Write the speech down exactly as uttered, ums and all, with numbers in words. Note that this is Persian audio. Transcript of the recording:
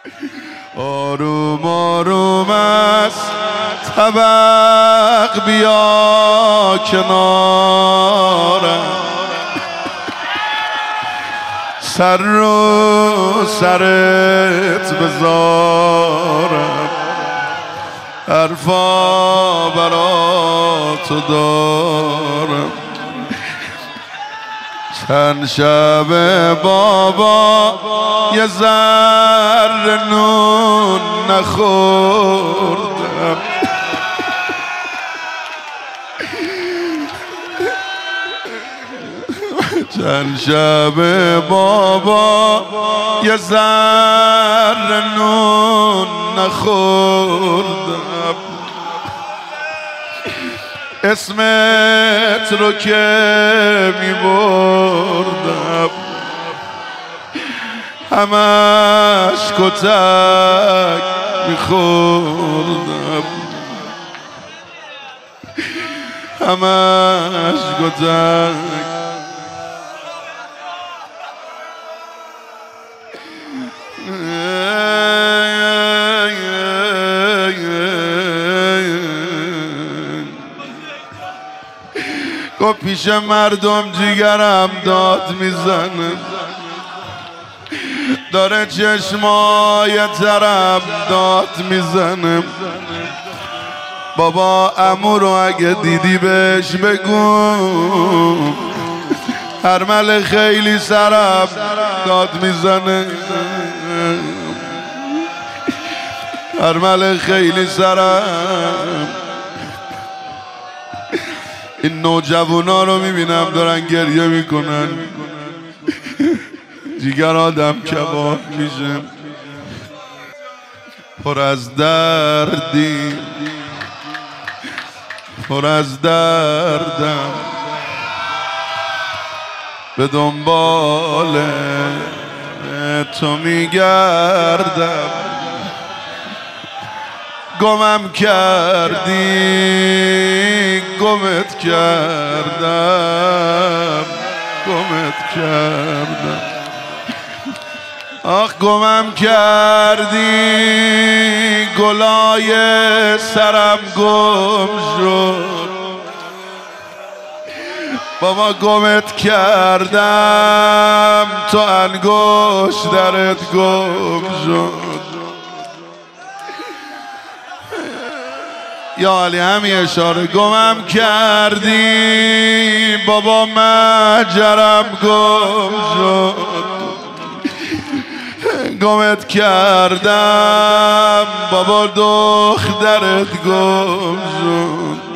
آروم آروم از طبق بیا کنارم، سر رو سرت بذارم، حرفا برا تو دارم. چند شب بابا یه ذره نون نخوردم، چند شب بابا یه ذره نون نخوردم. اسمت رو که می بردم همش کتک می خوردم، همش کتک. گفت پیش مردم جیگرم داد میزنه، داره چشمای طرف داد میزنه. بابا عمو رو اگه دیدی بهش بگو هرمل خیلی سرم داد میزنه، هرمل خیلی سرم. این نوجوانا رو میبینم دارن گریه میکنن، جیگر آدم کباب میشه. پر از دردی پر از دردم، به دنبال تو میگردم. گمم کردی گمت کردم، گمت کردم. آخ گمم کردی گلای سرم گم شد، بابا گمت کردم تو انگشت درت گم شد. یا علی همین اشاره. گمم کردی بابا مجرم گم شد، گمت کردم بابا دخترت گم شد.